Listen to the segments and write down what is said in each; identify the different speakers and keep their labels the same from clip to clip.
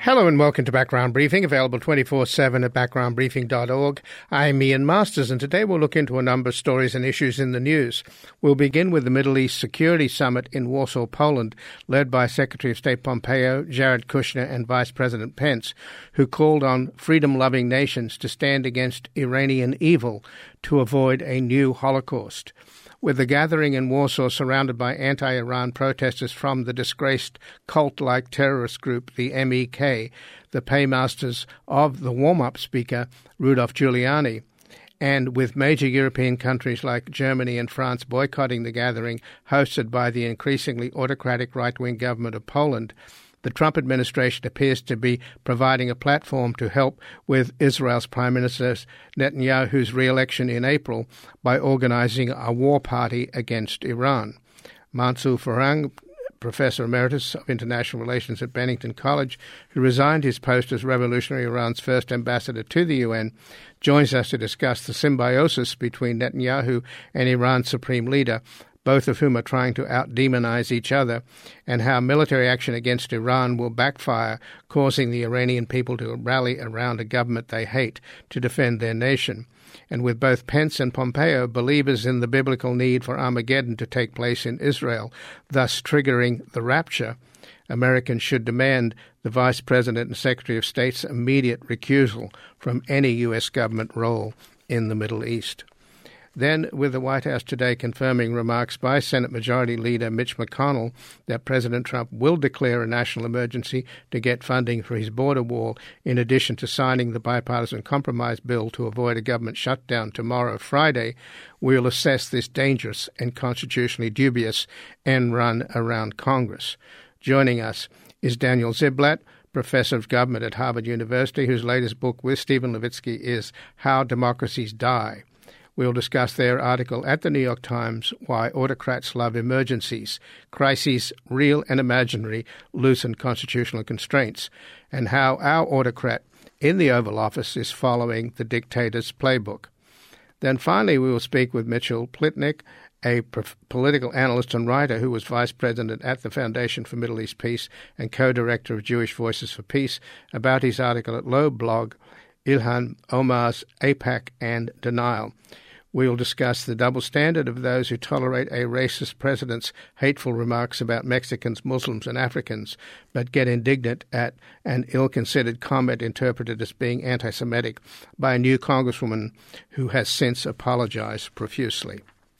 Speaker 1: Hello and welcome to Background Briefing, available 24/7 at backgroundbriefing.org. I'm Ian Masters, and today we'll look into a number of stories and issues in the news. We'll begin with the Middle East Security Summit in Warsaw, Poland, led by Secretary of State Pompeo, Jared Kushner, and Vice President Pence, who called on freedom-loving nations to stand against Iranian evil to avoid a new Holocaust. With the gathering in Warsaw surrounded by anti-Iran protesters from the disgraced cult-like terrorist group, the MEK, the paymasters of the warm-up speaker, Rudolph Giuliani, and with major European countries like Germany and France boycotting the gathering hosted by the increasingly autocratic right-wing government of Poland, the Trump administration appears to be providing a platform to help with Israel's Prime Minister Netanyahu's re-election in April by organizing a war party against Iran. Mansour Farhang, Professor Emeritus of International Relations at Bennington College, who resigned his post as Revolutionary Iran's first ambassador to the UN, joins us to discuss the symbiosis between Netanyahu and Iran's supreme leader, both of whom are trying to out-demonize each other, and how military action against Iran will backfire, causing the Iranian people to rally around a government they hate to defend their nation. And with both Pence and Pompeo believers in the biblical need for Armageddon to take place in Israel, thus triggering the rapture, Americans should demand the Vice President and Secretary of State's immediate recusal from any U.S. government role in the Middle East. Then, with the White House today confirming remarks by Senate Majority Leader Mitch McConnell that President Trump will declare a national emergency to get funding for his border wall, in addition to signing the bipartisan compromise bill to avoid a government shutdown tomorrow, Friday, we will assess this dangerous and constitutionally dubious end run around Congress. Joining us is Daniel Ziblatt, Professor of Government at Harvard University, whose latest book with Steven Levitsky is How Democracies Die. We'll discuss their article at the New York Times, Why Autocrats Love Emergencies, Crises, Real and Imaginary, Loosen Constitutional Constraints, and how our autocrat in the Oval Office is following the dictator's playbook. Then finally we will speak with Mitchell Plitnick, a political analyst and writer who was vice president at the Foundation for Middle East Peace and co-director of Jewish Voices for Peace, about his article at Loeb blog, Ilhan Omar's AIPAC and Denial. We will discuss the double standard of those who tolerate a racist president's hateful remarks about Mexicans, Muslims, and Africans, but get indignant at an ill-considered comment interpreted as being anti-Semitic by a new congresswoman who has since apologized profusely.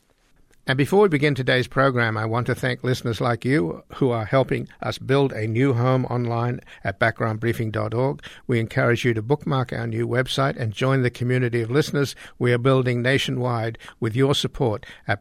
Speaker 1: And before we begin today's program, I want to thank listeners like you who are helping us build a new home online at backgroundbriefing.org. We encourage you to bookmark our new website and join the community of listeners we are building nationwide with your support at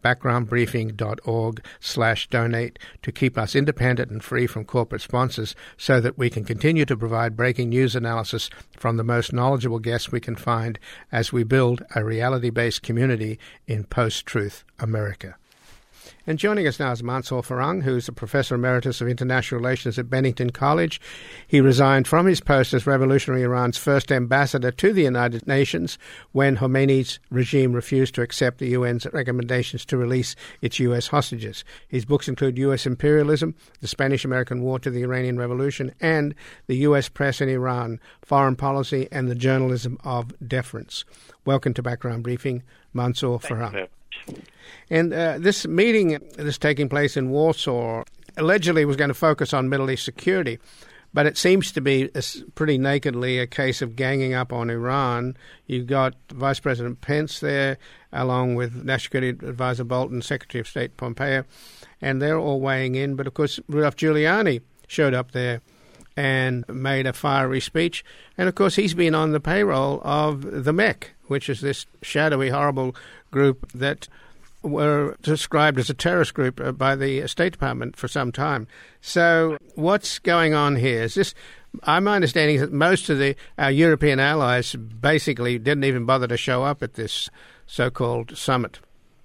Speaker 1: backgroundbriefing.org/donate to keep us independent and free from corporate sponsors so that we can continue to provide breaking news analysis from the most knowledgeable guests we can find as we build a reality-based community in post-truth America. And joining us now is Mansour Farhang, who is a Professor Emeritus of International Relations at Bennington College. He resigned from his post as Revolutionary Iran's first ambassador to the United Nations when Khomeini's regime refused to accept the UN's recommendations to release its U.S. hostages. His books include U.S. Imperialism, The Spanish-American War to the Iranian Revolution, and The U.S. Press in Iran, Foreign Policy and the Journalism of Deference. Welcome to Background Briefing, Mansour Farhang. And this meeting that's taking place in Warsaw allegedly was going to focus on Middle East security, but it seems to be pretty nakedly a case of ganging up on Iran. You've got Vice President Pence there, along with National Security Advisor Bolton, Secretary of State Pompeo, and they're all weighing in. But, of course, Rudolph Giuliani showed up there and made a fiery speech. And, of course, he's been on the payroll of the MEK, which is this shadowy, horrible group that were described as a terrorist group by the State Department for some time. So what's going on here? Is this? My understanding is that most of our European allies basically didn't even bother to show up at this so-called summit.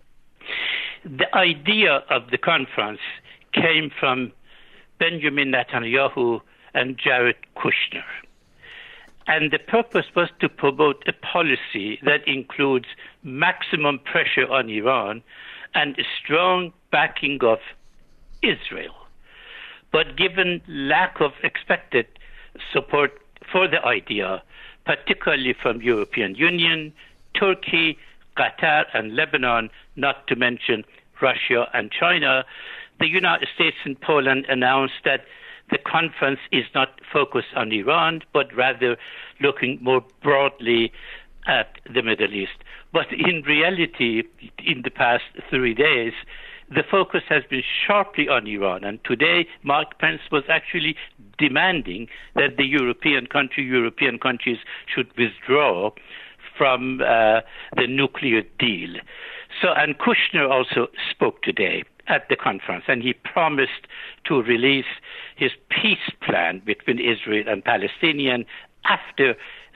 Speaker 2: The idea of the conference came from Benjamin Netanyahu and Jared Kushner. And the purpose was to promote a policy that includes maximum pressure on Iran and a strong backing of Israel. But given lack of expected support for the idea, particularly from European Union, Turkey, Qatar, and Lebanon, not to mention Russia and China. The United States and Poland announced that the conference is not focused on Iran, but rather looking more broadly at the Middle East. But in reality, in the past 3 days, the focus has been sharply on Iran. And today, Mike Pence was actually demanding that the European countries should withdraw from the nuclear deal. So, and Kushner also spoke today at the conference, and he promised to release his peace plan between Israel and Palestinians after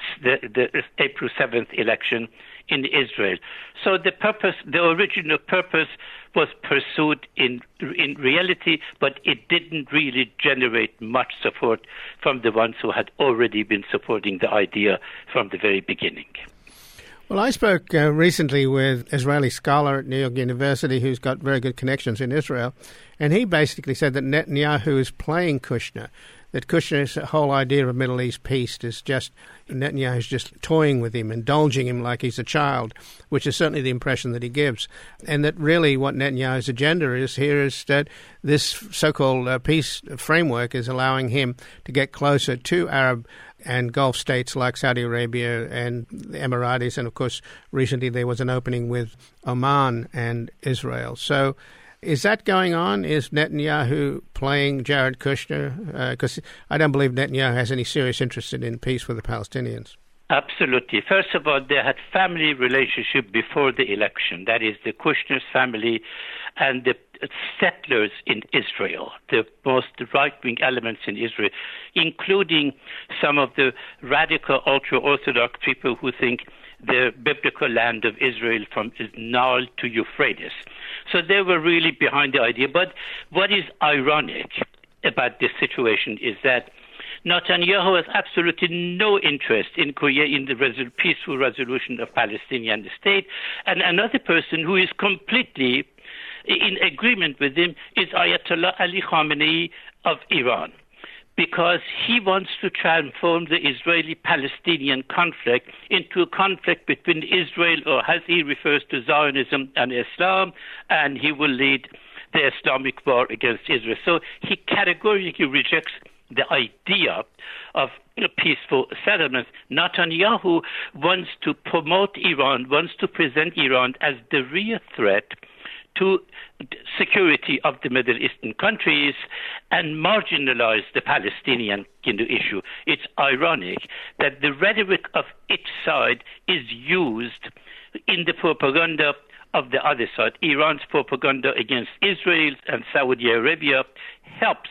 Speaker 2: the April 7th election in Israel. So the original purpose was pursued in reality, but it didn't really generate much support from the ones who had already been supporting the idea from the very beginning.
Speaker 1: Well, I spoke recently with an Israeli scholar at New York University who's got very good connections in Israel, and he basically said that Netanyahu is playing Kushner, that Kushner's whole idea of Middle East peace is just Netanyahu's just toying with him, indulging him like he's a child, which is certainly the impression that he gives. And that really what Netanyahu's agenda is here is that this so-called peace framework is allowing him to get closer to Arab and Gulf states like Saudi Arabia and the Emiratis. And, of course, recently there was an opening with Oman and Israel. So is that going on? Is Netanyahu playing Jared Kushner? Because I don't believe Netanyahu has any serious interest in peace with the Palestinians.
Speaker 2: Absolutely. First of all, they had family relationship before the election. That is the Kushner's family and the settlers in Israel, the most right-wing elements in Israel, including some of the radical ultra-Orthodox people who think the biblical land of Israel from Nile to Euphrates. So they were really behind the idea. But what is ironic about this situation is that Netanyahu has absolutely no interest in creating the peaceful resolution of Palestinian state. And another person who is completely in agreement with him is Ayatollah Ali Khamenei of Iran, because he wants to transform the Israeli-Palestinian conflict into a conflict between Israel, or as he refers to Zionism and Islam, and he will lead the Islamic war against Israel. So he categorically rejects the idea of peaceful settlements. Netanyahu wants to promote Iran, wants to present Iran as the real threat to security of the Middle Eastern countries and marginalize the Palestinian issue. It's ironic that the rhetoric of each side is used in the propaganda of the other side. Iran's propaganda against Israel and Saudi Arabia helps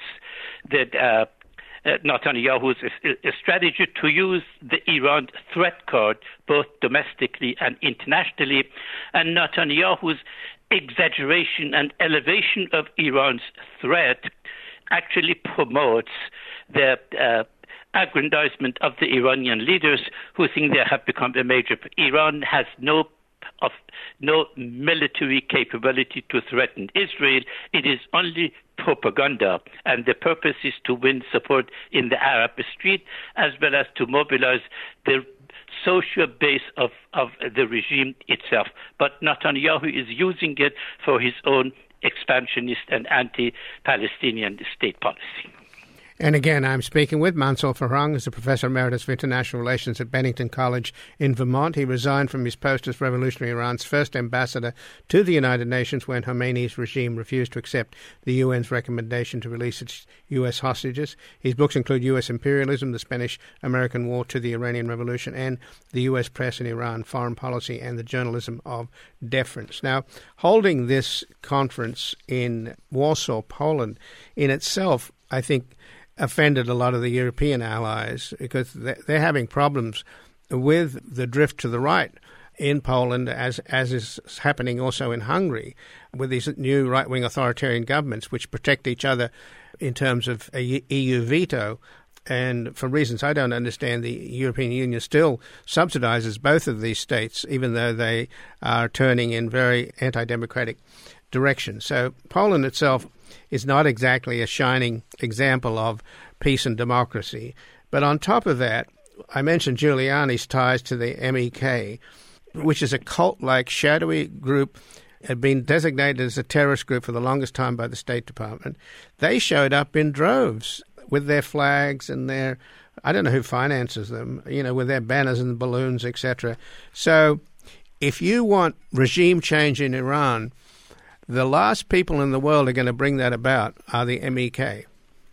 Speaker 2: that Netanyahu's strategy to use the Iran threat card both domestically and internationally, and Netanyahu's exaggeration and elevation of Iran's threat actually promotes the aggrandizement of the Iranian leaders who think they have become a major. Iran has no military capability to threaten Israel. It is only propaganda, and the purpose is to win support in the Arab street as well as to mobilize the social base of the regime itself. But Netanyahu is using it for his own expansionist and anti-Palestinian state policy.
Speaker 1: And again, I'm speaking with Mansour Farhang, who's a Professor Emeritus of International Relations at Bennington College in Vermont. He resigned from his post as Revolutionary Iran's first ambassador to the United Nations when Khomeini's regime refused to accept the UN's recommendation to release its U.S. hostages. His books include U.S. Imperialism, the Spanish-American War to the Iranian Revolution, and the U.S. Press in Iran, Foreign Policy, and the Journalism of Deference. Now, holding this conference in Warsaw, Poland, in itself, I think, offended a lot of the European allies because they're having problems with the drift to the right in Poland, as is happening also in Hungary, with these new right-wing authoritarian governments which protect each other in terms of a EU veto. And for reasons I don't understand, the European Union still subsidizes both of these states, even though they are turning in very anti-democratic directions. So Poland itself is not exactly a shining example of peace and democracy. But on top of that, I mentioned Giuliani's ties to the MEK, which is a cult-like shadowy group, had been designated as a terrorist group for the longest time by the State Department. They showed up in droves with their flags and their, I don't know who finances them, with their banners and balloons, etc. So if you want regime change in Iran, the last people in the world are going to bring that about are the MEK.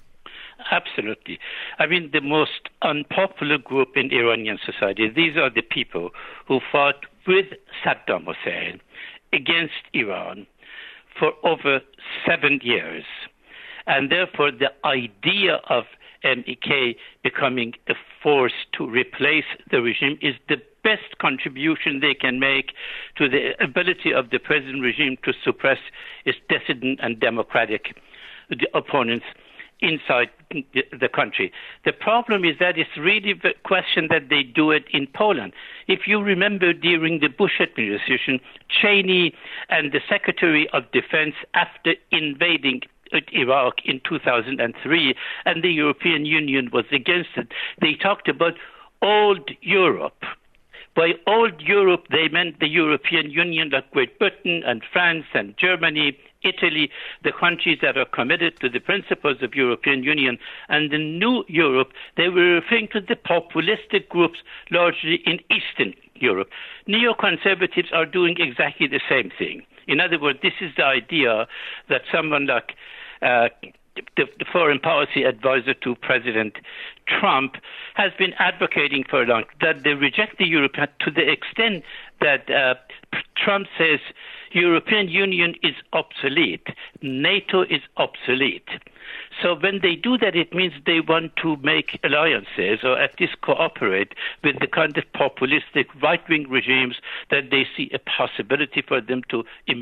Speaker 2: Absolutely. I mean, the most unpopular group in Iranian society, these are the people who fought with Saddam Hussein against Iran for over 7 years. And therefore, the idea of MEK becoming a force to replace the regime is the best contribution they can make to the ability of the present regime to suppress its dissident and democratic opponents inside the country. The problem is that it's really the question that they do it in Poland. If you remember during the Bush administration, Cheney and the Secretary of Defense, after invading Iraq in 2003, and the European Union was against it, they talked about old Europe. By old Europe, they meant the European Union, like Great Britain and France and Germany, Italy, the countries that are committed to the principles of European Union. And the new Europe, they were referring to the populistic groups largely in Eastern Europe. Neoconservatives are doing exactly the same thing. In other words, this is the idea that someone like the foreign policy advisor to President Trump has been advocating for long, that they reject the Europe to the extent that Trump says European Union is obsolete, NATO is obsolete. So when they do that, it means they want to make alliances or at least cooperate with the kind of populistic right-wing regimes that they see a possibility for them to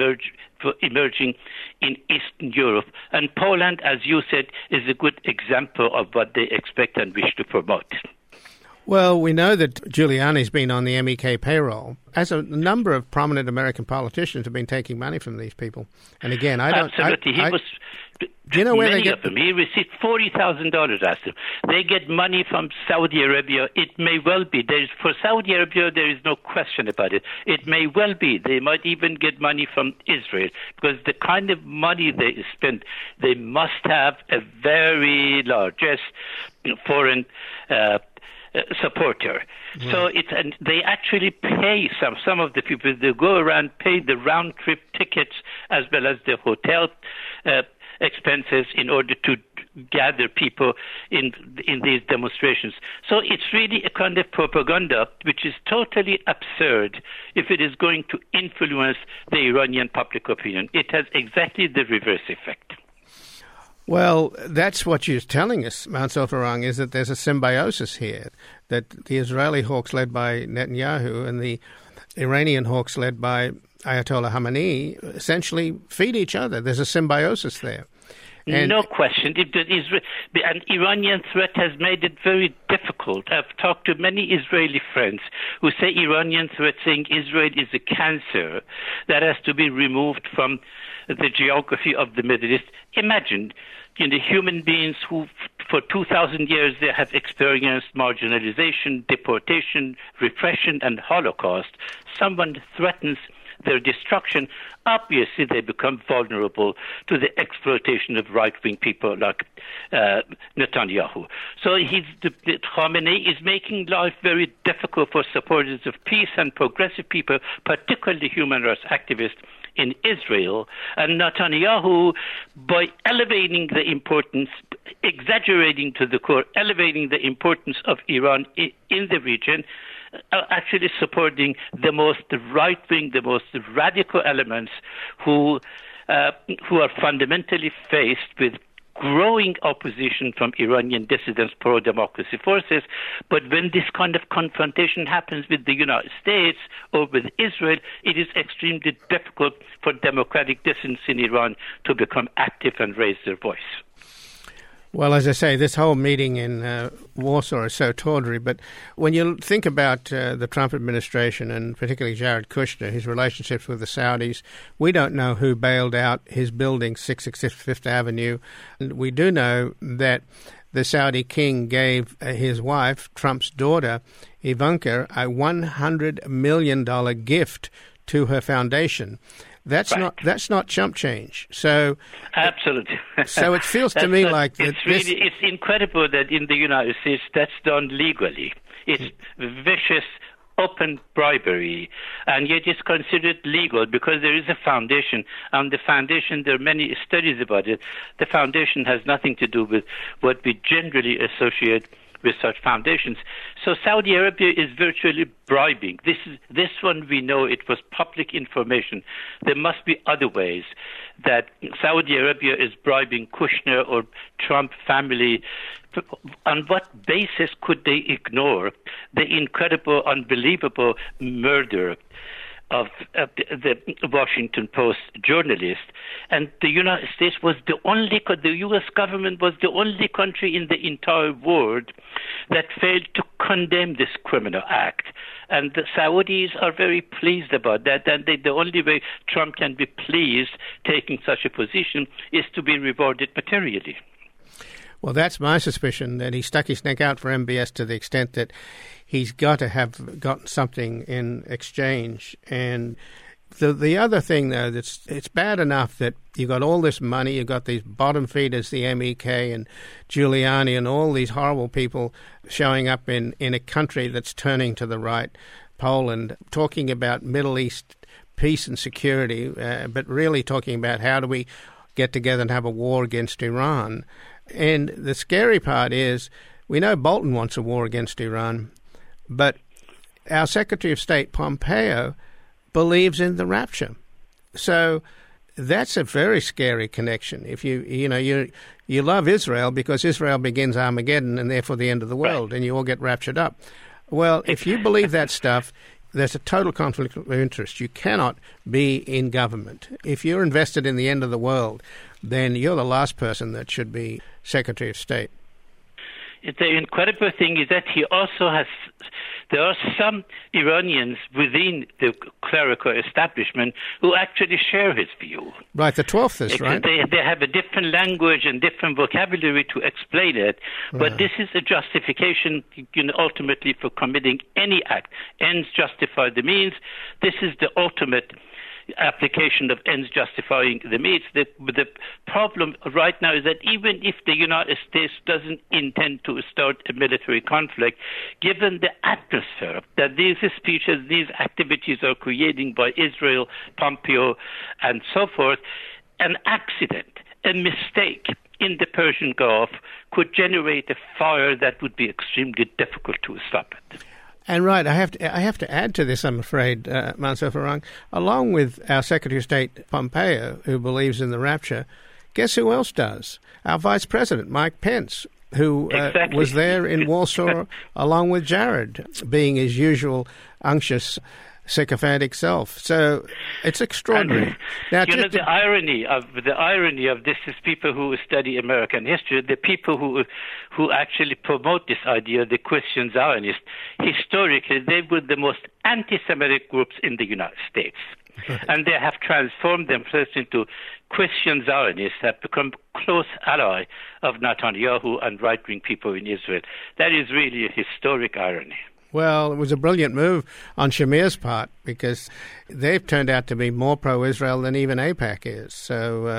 Speaker 2: emerging in Eastern Europe. And Poland, as you said, is a good example of what they expect and wish to promote.
Speaker 1: Well, we know that Giuliani's been on the MEK payroll, as a number of prominent American politicians have been taking money from these people. And again, I don't...
Speaker 2: Absolutely.
Speaker 1: Do you know where
Speaker 2: many
Speaker 1: they get...
Speaker 2: of them. He received $40,000 as them. They get money from Saudi Arabia. It may well be. For Saudi Arabia, there is no question about it. It may well be. They might even get money from Israel, because the kind of money they spend, they must have a very large foreign supporter. Mm. So they actually pay some of the people. They go around, pay the round trip tickets as well as the hotel expenses in order to gather people in these demonstrations. So it's really a kind of propaganda which is totally absurd if it is going to influence the Iranian public opinion. It has exactly the reverse effect.
Speaker 1: Well, that's what you're telling us, Mansour Farang, is that there's a symbiosis here, that the Israeli hawks led by Netanyahu and the Iranian hawks led by Ayatollah Khamenei essentially feed each other. There's a symbiosis there. And
Speaker 2: no question. An Iranian threat has made it very difficult. I've talked to many Israeli friends who say Iranian threat, saying Israel is a cancer that has to be removed from the geography of the Middle East. Imagine, human beings who for 2,000 years they have experienced marginalization, deportation, repression, and Holocaust. Someone threatens their destruction, obviously they become vulnerable to the exploitation of right-wing people like Netanyahu. So Khamenei is making life very difficult for supporters of peace and progressive people, particularly human rights activists in Israel. And Netanyahu, by elevating the importance, exaggerating to the core, elevating the importance of Iran in the region, actually supporting the most right-wing, the most radical elements who are fundamentally faced with growing opposition from Iranian dissidents, pro-democracy forces. But when this kind of confrontation happens with the United States or with Israel, it is extremely difficult for democratic dissidents in Iran to become active and raise their voice.
Speaker 1: Well, as I say, this whole meeting in Warsaw is so tawdry, but when you think about the Trump administration and particularly Jared Kushner, his relationships with the Saudis, we don't know who bailed out his building, 666 Fifth Avenue. And we do know that the Saudi king gave his wife, Trump's daughter, Ivanka, a $100 million gift to her foundation. That's not chump change. So
Speaker 2: absolutely.
Speaker 1: So it feels to me like
Speaker 2: it's incredible that in the United States that's done legally. It's vicious, open bribery, and yet it's considered legal because there is a foundation. And the foundation, there are many studies about it. The foundation has nothing to do with what we generally associate with such foundations. So Saudi Arabia is virtually bribing. This one we know it was public information. There must be other ways that Saudi Arabia is bribing Kushner or Trump family. On what basis could they ignore the incredible, unbelievable murder of the Washington Post journalist? And the United States was the U.S. government was the only country in the entire world that failed to condemn this criminal act. And the Saudis are very pleased about that. And the only way Trump can be pleased taking such a position is to be rewarded materially.
Speaker 1: Well, that's my suspicion, that he stuck his neck out for MBS to the extent that he's got to have gotten something in exchange. And the other thing, though, it's bad enough that you've got all this money, you've got these bottom feeders, the MEK and Giuliani and all these horrible people showing up in a country that's turning to the right, Poland, talking about Middle East peace and security, but really talking about how do we get together and have a war against Iran. And the scary part is we know Bolton wants a war against Iran, but our Secretary of State, Pompeo, believes in the rapture. So that's a very scary connection. If you love Israel because Israel begins Armageddon and therefore the end of the world, and you all get raptured up. Well, if you believe that stuff, there's a total conflict of interest. You cannot be in government. If you're invested in the end of the world, then you're the last person that should be Secretary of State.
Speaker 2: The incredible thing is that there are some Iranians within the clerical establishment who actually share his view.
Speaker 1: Right, the 12th is, right?
Speaker 2: They have a different language and different vocabulary to explain it, but this is a justification, ultimately for committing any act. Ends justify the means. This is the ultimate application of ends justifying the means. The problem right now is that even if the United States doesn't intend to start a military conflict, given the atmosphere that these speeches, these activities are creating by Israel, Pompeo, and so forth, an accident, a mistake in the Persian Gulf could generate a fire that would be extremely difficult to stop it.
Speaker 1: And right, I have to add to this, I'm afraid, Mansour Farhang, along with our Secretary of State Pompeo, who believes in the rapture, guess who else does? Our Vice President, Mike Pence, who was there in Warsaw along with Jared, being his usual unctuous, sycophantic self. So it's extraordinary.
Speaker 2: Now, the irony of this is people who study American history, the people who actually promote this idea, the Christian Zionists, historically they were the most anti-Semitic groups in the United States. And they have transformed themselves into Christian Zionists, have become close ally of Netanyahu and right-wing people in Israel. That is really a historic irony.
Speaker 1: Well, it was a brilliant move on Shamir's part because they've turned out to be more pro-Israel than even AIPAC is. So,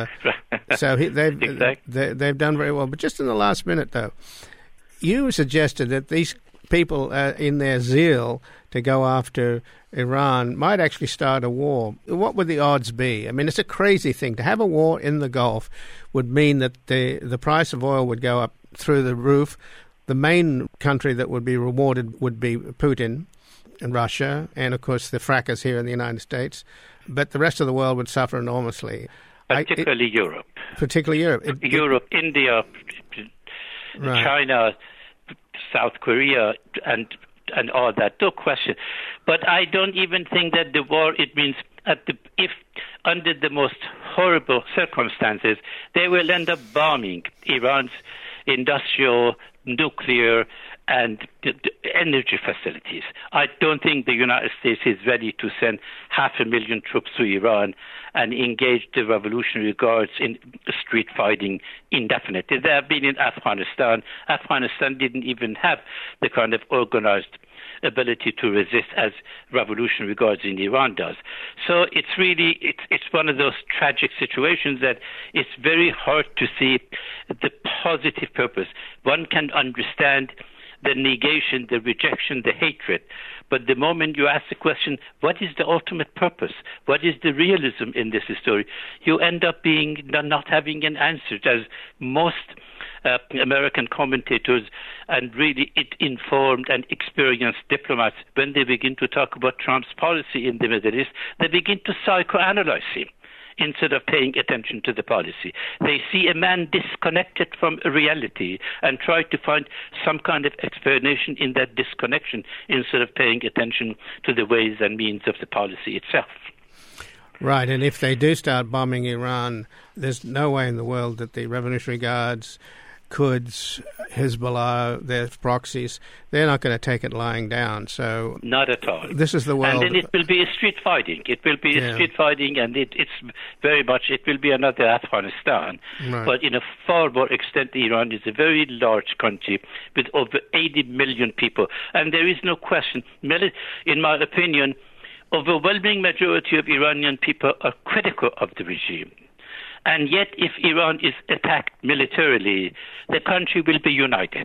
Speaker 1: they've done very well. But just in the last minute, though, you suggested that these people, in their zeal to go after Iran, might actually start a war. What would the odds be? I mean, it's a crazy thing. To have a war in the Gulf would mean that the price of oil would go up through the roof. The main country that would be rewarded would be Putin and Russia, and, of course, the fracas here in the United States. But the rest of the world would suffer enormously.
Speaker 2: Particularly Europe.
Speaker 1: Particularly Europe.
Speaker 2: Europe, India, right. China, South Korea, and all that. No question. But I don't even think that the war, it means if under the most horrible circumstances, they will end up bombing Iran's industrial, nuclear, and the energy facilities. I don't think the United States is ready to send 500,000 troops to Iran and engage the Revolutionary Guards in street fighting indefinitely. They have been in Afghanistan. Afghanistan didn't even have the kind of organized ability to resist as Revolutionary Guards in Iran does. So it's really, it's one of those tragic situations that it's very hard to see the positive purpose. One can understand the negation, the rejection, the hatred. But the moment you ask the question, what is the ultimate purpose? What is the realism in this story? You end up not having an answer. As most American commentators and really informed and experienced diplomats, when they begin to talk about Trump's policy in the Middle East, they begin to psychoanalyze him instead of paying attention to the policy. They see a man disconnected from reality and try to find some kind of explanation in that disconnection instead of paying attention to the ways and means of the policy itself.
Speaker 1: Right, and if they do start bombing Iran, there's no way in the world that the Revolutionary Guards, Quds, Hezbollah, their proxies, they're not going to take it lying down. So
Speaker 2: not at all.
Speaker 1: This is the world.
Speaker 2: And then it will be a street fighting. It will be a street fighting, and it's very much, it will be another Afghanistan. Right. But in a far more extent, Iran is a very large country with over 80 million people. And there is no question, in my opinion, overwhelming majority of Iranian people are critical of the regime. And yet, if Iran is attacked militarily, the country will be united.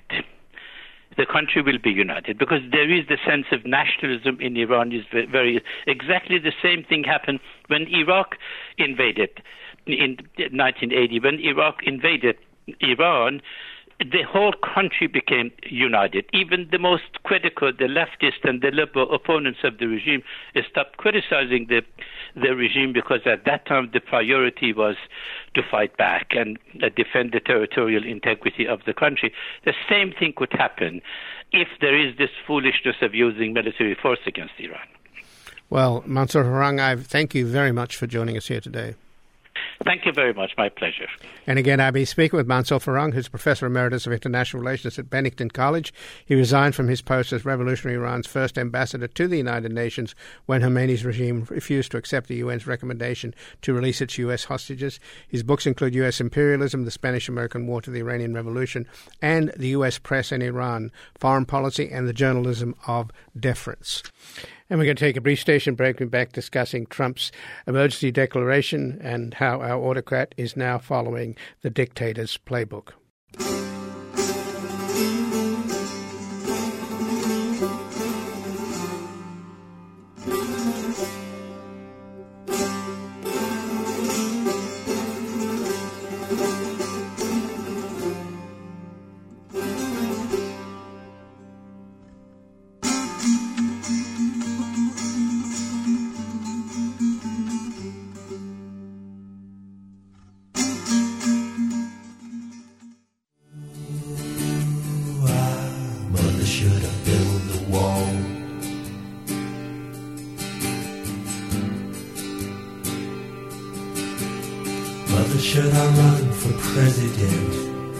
Speaker 2: The country will be united because there is the sense of nationalism in Iran is very exactly the same thing happened when Iraq invaded in 1980. When Iraq invaded Iran, the whole country became united. Even the most critical, the leftist and the liberal opponents of the regime, stopped criticizing the regime because at that time the priority was to fight back and defend the territorial integrity of the country. The same thing could happen if there is this foolishness of using military force against Iran.
Speaker 1: Well, Mansour Farrang, I thank you very much for joining us here today.
Speaker 2: Thank you very much. My pleasure.
Speaker 1: And again, I've been speaking with Mansour Farrang, who's Professor Emeritus of International Relations at Bennington College. He resigned from his post as Revolutionary Iran's first ambassador to the United Nations when Khomeini's regime refused to accept the UN's recommendation to release its U.S. hostages. His books include U.S. Imperialism, The Spanish-American War to the Iranian Revolution, and The U.S. Press in Iran, Foreign Policy and the Journalism of Deference. And we're going to take a brief station break and back discussing Trump's emergency declaration and how our autocrat is now following the dictator's playbook.
Speaker 3: Should I run for president?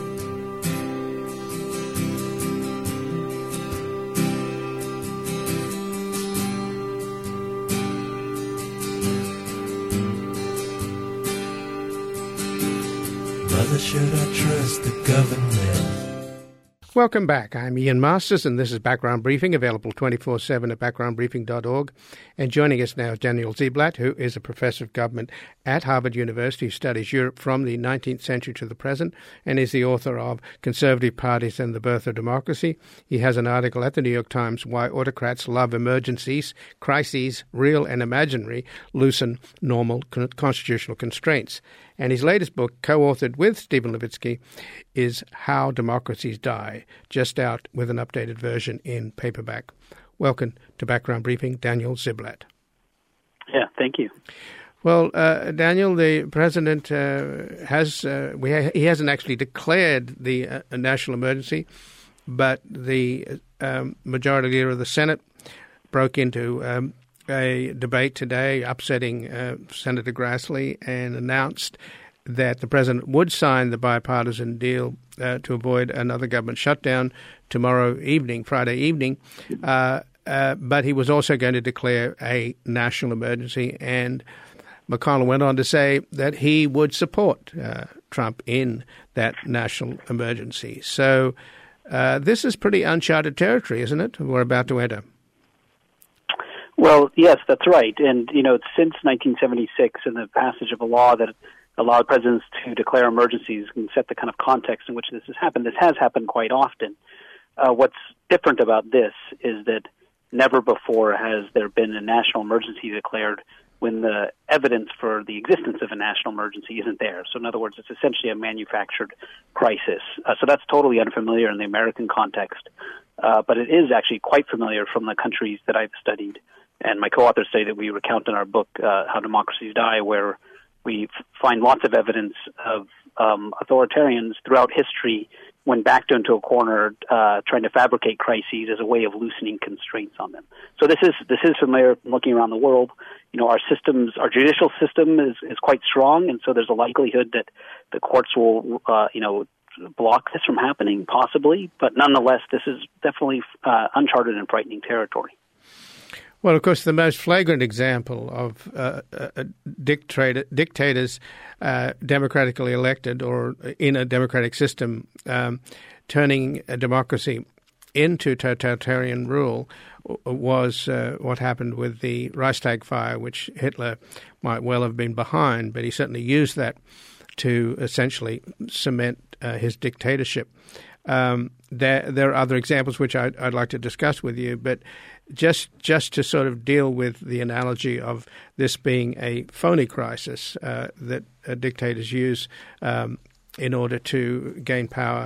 Speaker 3: Mother, should I trust the government?
Speaker 1: Welcome back. I'm Ian Masters, and this is Background Briefing, available 24/7 at backgroundbriefing.org. And joining us now is Daniel Ziblatt, who is a professor of government at Harvard University, who studies Europe from the 19th century to the present, and is the author of Conservative Parties and the Birth of Democracy. He has an article at the New York Times, Why Autocrats Love Emergencies, Crises, Real and Imaginary, Loosen Normal Constitutional Constraints. And his latest book, co-authored with Stephen Levitsky, is How Democracies Die, just out with an updated version in paperback. Welcome to Background Briefing, Daniel Ziblatt.
Speaker 4: Yeah, thank you.
Speaker 1: Well, Daniel, the president he hasn't actually declared the national emergency, but the majority leader of the Senate broke into a debate today, upsetting Senator Grassley, and announced that the president would sign the bipartisan deal to avoid another government shutdown tomorrow evening, Friday evening. But he was also going to declare a national emergency, and McConnell went on to say that he would support Trump in that national emergency. So this is pretty uncharted territory, isn't it, we're about to enter?
Speaker 4: Well, yes, that's right. And, it's since 1976 and the passage of a law that allowed presidents to declare emergencies and set the kind of context in which this has happened. This has happened quite often. What's different about this is that never before has there been a national emergency declared when the evidence for the existence of a national emergency isn't there. So in other words, it's essentially a manufactured crisis. So that's totally unfamiliar in the American context. But it is actually quite familiar from the countries that I've studied. And my co-authors say that we recount in our book, How Democracies Die, where we find lots of evidence of authoritarians throughout history when backed into a corner trying to fabricate crises as a way of loosening constraints on them. So this is familiar from looking around the world. Our judicial system is quite strong, and so there's a likelihood that the courts will, block this from happening, possibly. But nonetheless, this is definitely uncharted and frightening territory.
Speaker 1: Well, of course, the most flagrant example of dictators democratically elected or in a democratic system turning a democracy into totalitarian rule was what happened with the Reichstag fire, which Hitler might well have been behind, but he certainly used that to essentially cement his dictatorship. There are other examples which I'd like to discuss with you, but just to sort of deal with the analogy of this being a phony crisis that dictators use in order to gain power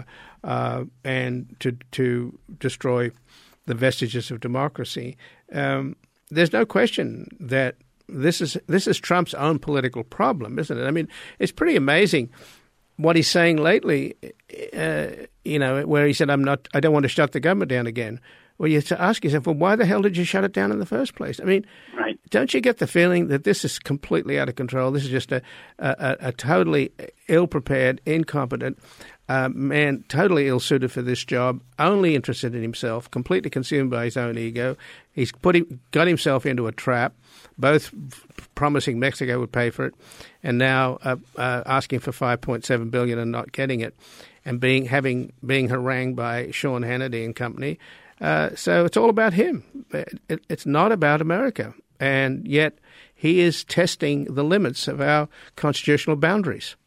Speaker 1: and to destroy the vestiges of democracy. There's no question that this is Trump's own political problem, isn't it? I mean, it's pretty amazing what he's saying lately, where he said, I don't want to shut the government down again. Well, you have to ask yourself, well, why the hell did you shut it down in the first place? I mean,
Speaker 4: right.
Speaker 1: Don't you get the feeling that this is completely out of control? This is just a totally ill-prepared, incompetent man, totally ill-suited for this job, only interested in himself, completely consumed by his own ego. He's got himself into a trap, both promising Mexico would pay for it, and now asking for $5.7 billion and not getting it, and being harangued by Sean Hannity and company. So it's all about him. It's not about America. And yet he is testing the limits of our constitutional boundaries.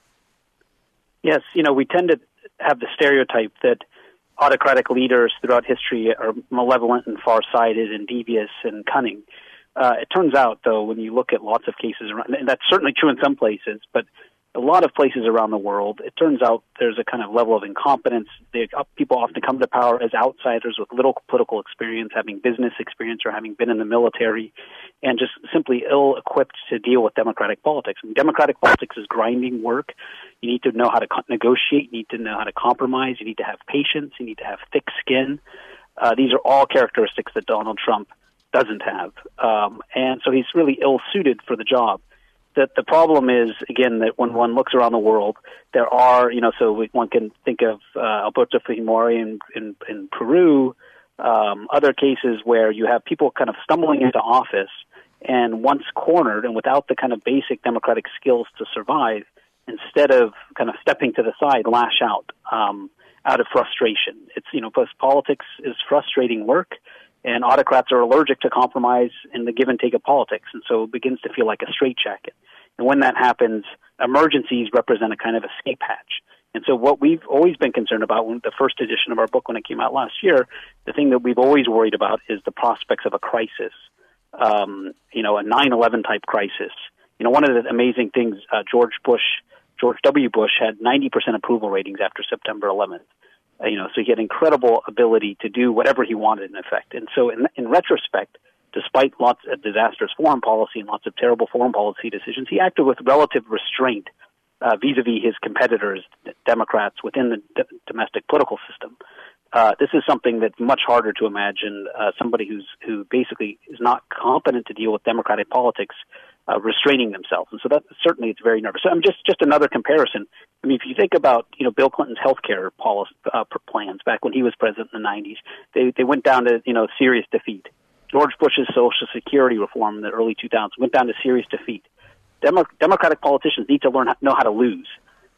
Speaker 4: Yes, we tend to have the stereotype that autocratic leaders throughout history are malevolent and far-sighted and devious and cunning. It turns out, though, when you look at lots of cases around, and that's certainly true in some places, but a lot of places around the world, it turns out there's a kind of level of incompetence. People often come to power as outsiders with little political experience, having business experience or having been in the military, and just simply ill-equipped to deal with democratic politics. And democratic politics is grinding work. You need to know how to negotiate. You need to know how to compromise. You need to have patience. You need to have thick skin. These are all characteristics that Donald Trump doesn't have. And so he's really ill-suited for the job. The problem is, again, that when one looks around the world, there are, one can think of Alberto Fujimori in Peru, other cases where you have people kind of stumbling into office and once cornered and without the kind of basic democratic skills to survive, instead of kind of stepping to the side, lash out of frustration. It's, politics is frustrating work. And autocrats are allergic to compromise in the give and take of politics, and so it begins to feel like a straitjacket. And when that happens, emergencies represent a kind of escape hatch. And so what we've always been concerned about, when the first edition of our book, when it came out last year, the thing that we've always worried about is the prospects of a crisis, a 9/11 type crisis. One of the amazing things, George W. Bush had 90% approval ratings after September 11th. So he had incredible ability to do whatever he wanted, in effect. And so in retrospect, despite lots of disastrous foreign policy and lots of terrible foreign policy decisions, he acted with relative restraint vis-a-vis his competitors, Democrats, within the domestic political system. This is something that's much harder to imagine. Somebody who basically is not competent to deal with democratic politics restraining themselves. And so that certainly it's very nervous. So just another comparison. I mean, if you think about, Bill Clinton's healthcare policy plans back when he was president in the 90s, they went down to, serious defeat. George Bush's Social Security reform in the early 2000s went down to serious defeat. Democratic politicians need to know how to lose.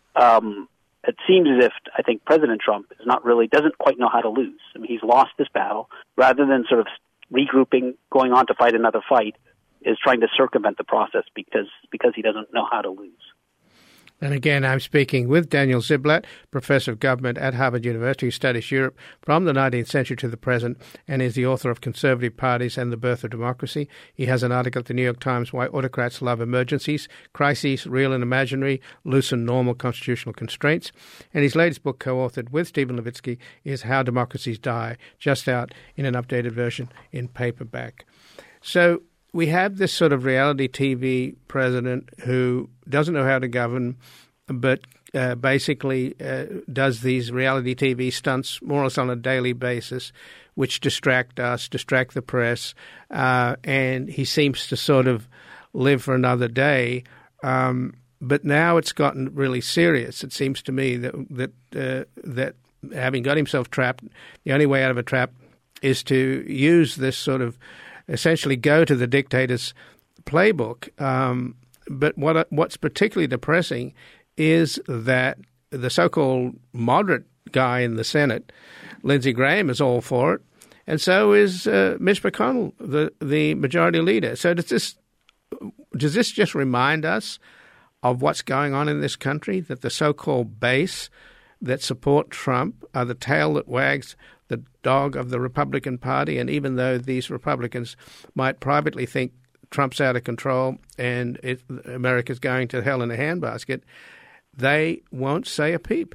Speaker 4: It seems as if I think President Trump doesn't quite know how to lose. I mean, he's lost this battle. Rather than sort of regrouping, going on to fight another fight, is trying to circumvent the process because he doesn't know how to lose.
Speaker 1: And again, I'm speaking with Daniel Ziblatt, Professor of Government at Harvard University, who studies Europe from the 19th century to the present, and is the author of Conservative Parties and the Birth of Democracy. He has an article at the New York Times, Why Autocrats Love Emergencies, Crises, Real and Imaginary, Loosen Normal Constitutional Constraints. And his latest book, co-authored with Stephen Levitsky, is How Democracies Die, just out in an updated version in paperback. So we have this sort of reality TV president who doesn't know how to govern, but basically does these reality TV stunts more or less on a daily basis, which distract us, distract the press, and he seems to sort of live for another day. But now it's gotten really serious. It seems to me that having got himself trapped, the only way out of a trap is to use this sort of essentially go to the dictator's playbook. But what's particularly depressing is that the so-called moderate guy in the Senate, Lindsey Graham, is all for it, and so is Mitch McConnell, the majority leader. So does this just remind us of what's going on in this country, that the so-called base that support Trump are the tail that wags the dog of the Republican Party, and even though these Republicans might privately think Trump's out of control and America's going to hell in a handbasket, they won't say a peep.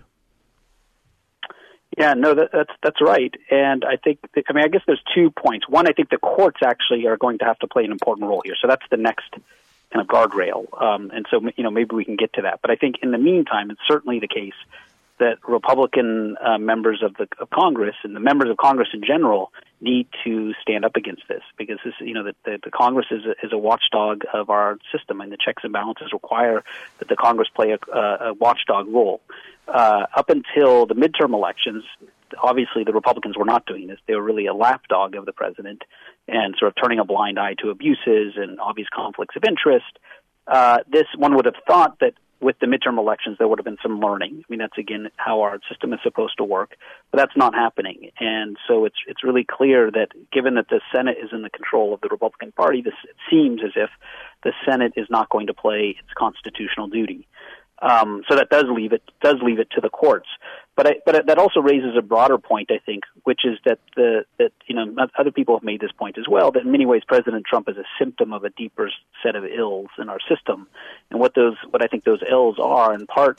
Speaker 4: Yeah, no, that's right. And I think, I guess there's 2 points. One, I think the courts actually are going to have to play an important role here. So that's the next kind of guardrail. And so, maybe we can get to that. But I think in the meantime, it's certainly the case that Republican members of Congress and the members of Congress in general need to stand up against this, because this, the Congress is a watchdog of our system, and the checks and balances require that the Congress play a watchdog role. Up until the midterm elections, obviously the Republicans were not doing this. They were really a lapdog of the president and sort of turning a blind eye to abuses and obvious conflicts of interest. This one would have thought that with the midterm elections, there would have been some learning. I mean, that's, again, how our system is supposed to work, but that's not happening. And so it's really clear that given that the Senate is in the control of the Republican Party, it seems as if the Senate is not going to play its constitutional duty. So that does leave it to the courts. But that also raises a broader point, I think, which is that other people have made this point as well, that in many ways President Trump is a symptom of a deeper set of ills in our system, and what I think those ills are in part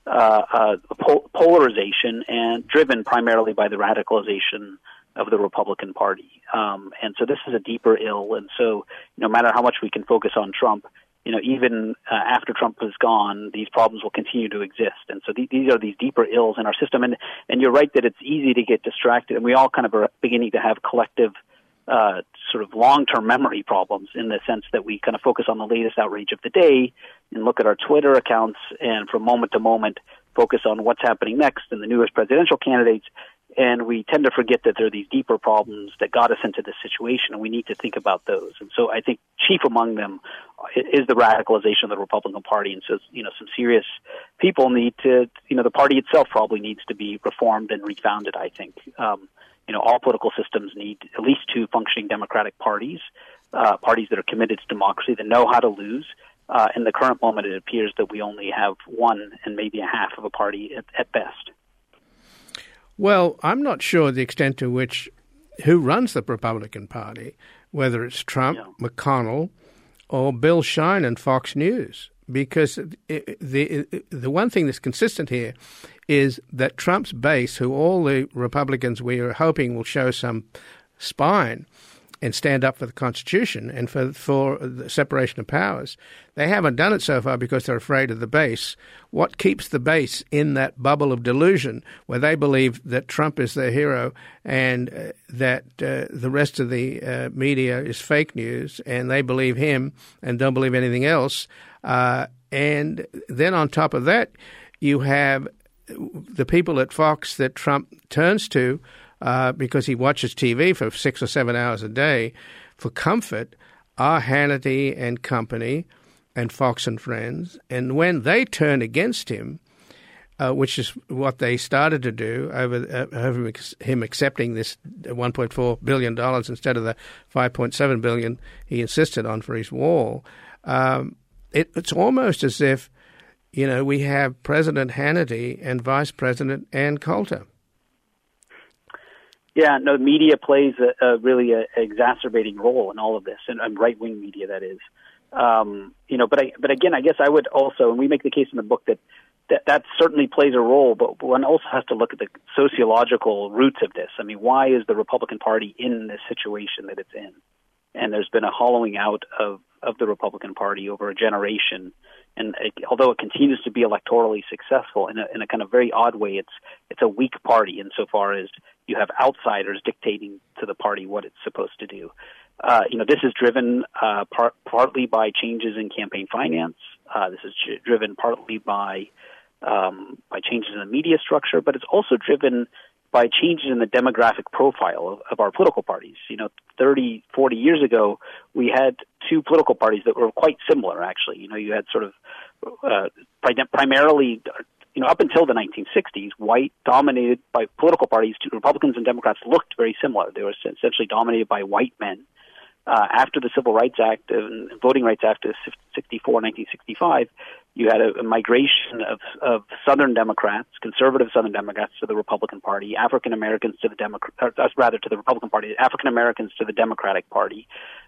Speaker 4: polarization, and driven primarily by the radicalization of the Republican Party. And so this is a deeper ill, and so no matter how much we can focus on Trump, even after Trump is gone, these problems will continue to exist. And so these are these deeper ills in our system. And you're right that it's easy to get distracted, and we all kind of are beginning to have collective sort of long-term memory problems, in the sense that we kind of focus on the latest outrage of the day and look at our Twitter accounts, and from moment to moment focus on what's happening next and the newest presidential candidates. And we tend to forget that there are these deeper problems that got us into this situation, and we need to think about those. And so I think chief among them is the radicalization of the Republican Party. And so, some serious people need to, the party itself probably needs to be reformed and refounded, I think. All political systems need at least two functioning democratic parties, parties that are committed to democracy, that know how to lose. In the current moment, it appears that we only have one and maybe a half of a party at best.
Speaker 1: Well, I'm not sure the extent to which who runs the Republican Party, whether it's Trump, McConnell, or Bill Shine and Fox News, because the one thing that's consistent here is that Trump's base, who all the Republicans we are hoping will show some spine, and stand up for the Constitution and for the separation of powers. They haven't done it so far because they're afraid of the base. What keeps the base in that bubble of delusion where they believe that Trump is their hero and that the rest of the media is fake news and they believe him and don't believe anything else? And then on top of that, you have the people at Fox that Trump turns to because he watches TV for 6 or 7 hours a day for comfort are Hannity and company and Fox and Friends. And when they turn against him, which is what they started to do over him accepting this $1.4 billion instead of the $5.7 billion he insisted on for his wall, it's almost as if, we have President Hannity and Vice President Ann Coulter.
Speaker 4: Yeah, no, media plays a really exacerbating role in all of this, and right-wing media, that is. But again, I guess I would also, and we make the case in the book that certainly plays a role, but one also has to look at the sociological roots of this. I mean, why is the Republican Party in this situation that it's in? And there's been a hollowing out of the Republican Party over a generation. And although it continues to be electorally successful in a kind of very odd way, it's a weak party insofar as you have outsiders dictating to the party what it's supposed to do. This is driven partly by changes in campaign finance. This is driven partly by changes in the media structure, but it's also driven by changes in the demographic profile of our political parties. 30, 40 years ago, we had two political parties that were quite similar, actually. You had sort of primarily, up until the 1960s, white dominated by political parties. Republicans and Democrats looked very similar. They were essentially dominated by white men. After the Civil Rights Act and Voting Rights Act of 1965, you had a migration of Southern Democrats, conservative Southern Democrats, to the Republican Party, African Americans to the Republican Party, African Americans to the Democratic Party,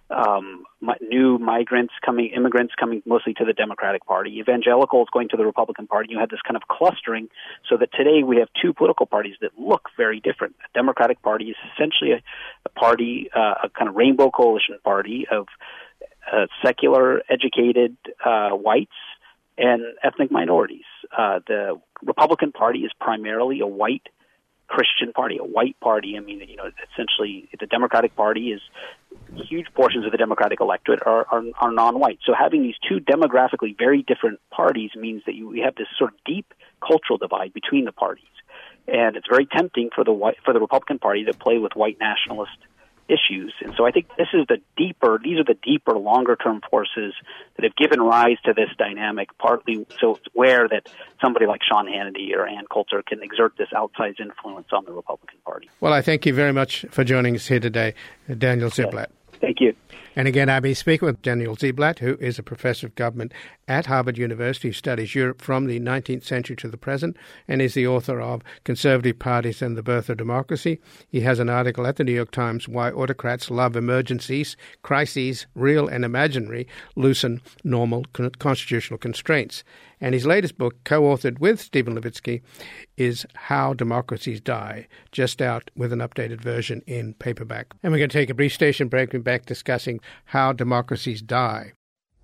Speaker 4: new immigrants coming mostly to the Democratic Party, evangelicals going to the Republican Party. You had this kind of clustering, so that today we have two political parties that look very different. The Democratic Party is essentially a party, a kind of rainbow coalition party of secular, educated whites and ethnic minorities. The Republican Party is primarily a white Christian party, a white party. I mean, essentially the Democratic Party is huge portions of the Democratic electorate are non-white. So having these two demographically very different parties means that we have this sort of deep cultural divide between the parties. And it's very tempting for the Republican Party to play with white nationalist issues. And so I think these are the deeper, longer-term forces that have given rise to this dynamic, partly so it's aware that somebody like Sean Hannity or Ann Coulter can exert this outsized influence on the Republican Party.
Speaker 1: Well, I thank you very much for joining us here today, Daniel Ziblatt.
Speaker 4: Thank you.
Speaker 1: And again, I'll be speaking with Daniel Ziblatt, who is a professor of government at Harvard University, who studies Europe from the 19th century to the present, and is the author of Conservative Parties and the Birth of Democracy. He has an article at the New York Times, Why Autocrats Love Emergencies, Crises, Real and Imaginary, Loosen Normal Constitutional Constraints. And his latest book, co-authored with Stephen Levitsky, is How Democracies Die, just out with an updated version in paperback. And we're going to take a brief station break and back discussing how democracies die.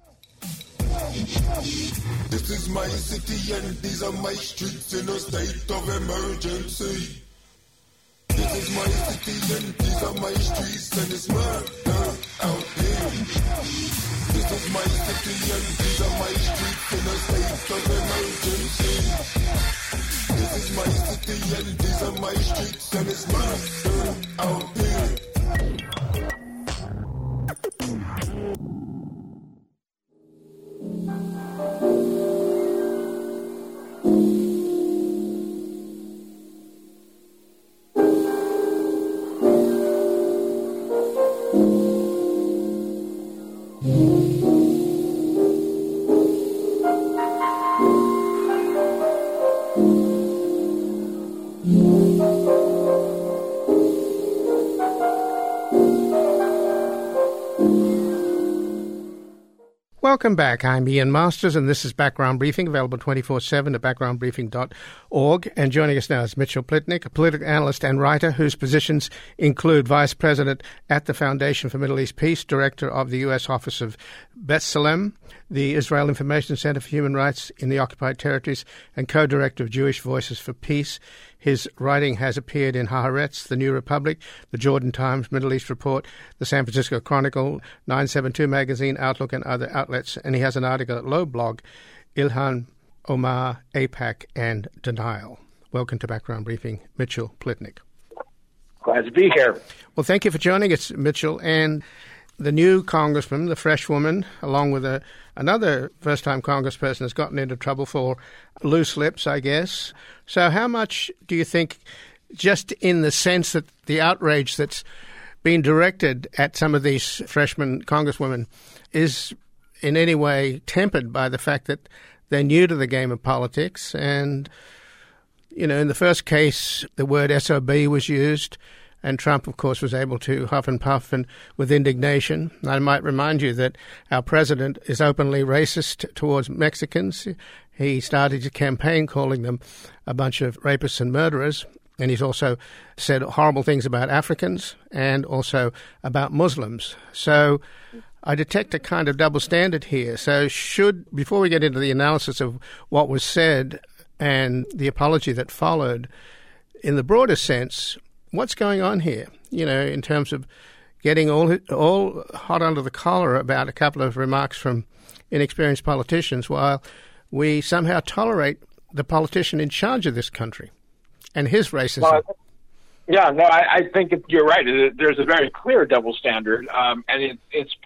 Speaker 5: This is my city and these are my streets in a state of emergency. This is my city and these are my streets and it's murder out here. This is my city and these are my streets in a state of emergency. This is my city and these are my streets and it's murder out here.
Speaker 1: Welcome back. I'm Ian Masters, and this is Background Briefing, available 24/7 at backgroundbriefing.org. And joining us now is Mitchell Plitnick, a political analyst and writer whose positions include Vice President at the Foundation for Middle East Peace, Director of the U.S. Office of B'Tselem, the Israel Information Center for Human Rights in the Occupied Territories, and co-director of Jewish Voices for Peace. His writing has appeared in Haaretz, The New Republic, The Jordan Times, Middle East Report, The San Francisco Chronicle, 972 Magazine, Outlook, and other outlets. And he has an article at Low Blog, Ilhan Omar, AIPAC, and Denial. Welcome to Background Briefing, Mitchell Plitnick.
Speaker 6: Glad to be here.
Speaker 1: Well, thank you for joining us, Mitchell. And the new congressman, the fresh woman, along with another first-time congressperson, has gotten into trouble for loose lips, I guess. So how much do you think, just in the sense that the outrage that's been directed at some of these freshman congresswomen is in any way tempered by the fact that they're new to the game of politics? And, you know, in the first case, the word SOB was used, and Trump, of course, was able to huff and puff and with indignation. I might remind you that our president is openly racist towards Mexicans. He started a campaign calling them a bunch of rapists and murderers, and he's also said horrible things about Africans and also about Muslims. So I detect a kind of double standard here. So before we get into the analysis of what was said and the apology that followed, in the broader sense, what's going on here, you know, in terms of getting all hot under the collar about a couple of remarks from inexperienced politicians while we somehow tolerate the politician in charge of this country and his racism?
Speaker 6: Well, I think you're right. There's a very clear double standard, and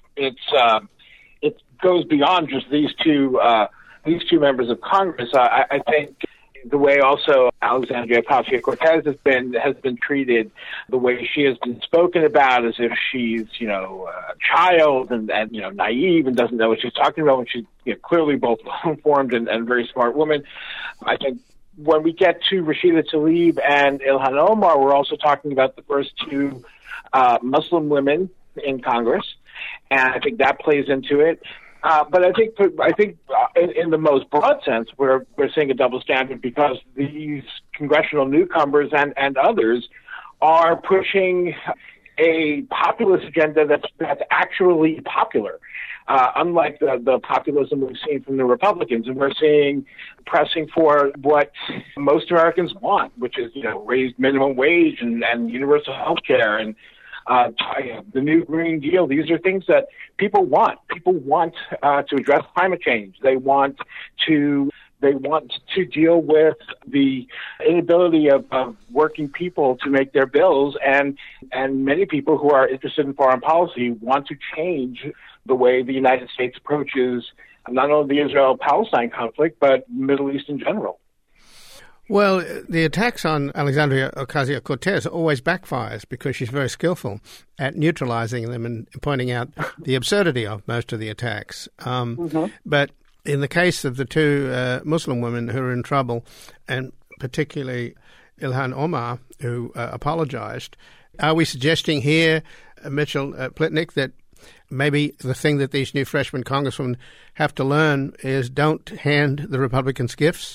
Speaker 6: it goes beyond just these two members of Congress. I think the way also Alexandria Ocasio-Cortez has been treated, the way she has been spoken about as if she's, you know, a child and you know, naive and doesn't know what she's talking about, when she's, you know, clearly both well-informed and a very smart woman. I think when we get to Rashida Tlaib and Ilhan Omar, we're also talking about the first two Muslim women in Congress, and I think that plays into it. But I think in the most broad sense, we're seeing a double standard because these congressional newcomers and others are pushing a populist agenda that's actually popular, unlike the populism we've seen from the Republicans. And we're seeing pressing for what most Americans want, which is, you know, raised minimum wage and universal health care and the new Green Deal. These are things that people want. People want to address climate change. They want to deal with the inability of working people to make their bills, and many people who are interested in foreign policy want to change the way the United States approaches not only the Israel-Palestine conflict, but Middle East in general.
Speaker 1: Well, the attacks on Alexandria Ocasio-Cortez always backfires because she's very skillful at neutralizing them and pointing out the absurdity of most of the attacks. But in the case of the two Muslim women who are in trouble, and particularly Ilhan Omar, who apologized, are we suggesting here, Mitchell Plitnick, that maybe the thing that these new freshman congresswomen have to learn is don't hand the Republicans gifts?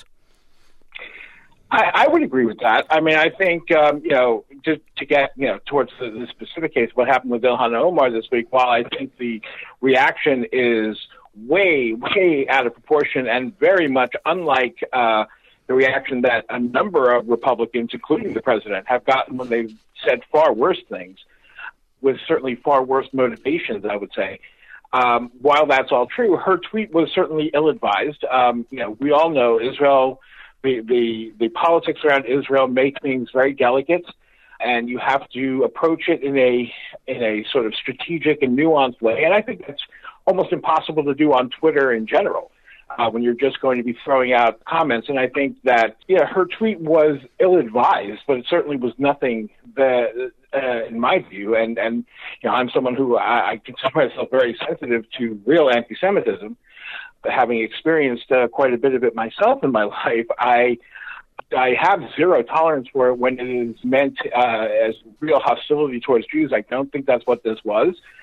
Speaker 6: I would agree with that. I mean, I think, you know, to get, you know, towards the specific case, what happened with Ilhan Omar this week, while I think the reaction is way, way out of proportion and very much unlike the reaction that a number of Republicans, including the president, have gotten when they've said far worse things, with certainly far worse motivations, I would say. While that's all true, her tweet was certainly ill-advised. You know, we all know Israel... The politics around Israel make things very delicate, and you have to approach it in a sort of strategic and nuanced way. And I think that's almost impossible to do on Twitter in general when you're just going to be throwing out comments. And I think that, yeah, her tweet was ill-advised, but it certainly was nothing that, in my view, and you know, I'm someone who I consider myself very sensitive to real anti-Semitism. Having experienced quite a bit of it myself in my life, I have zero tolerance for it when it is meant as real hostility towards Jews. I don't think that's what this was.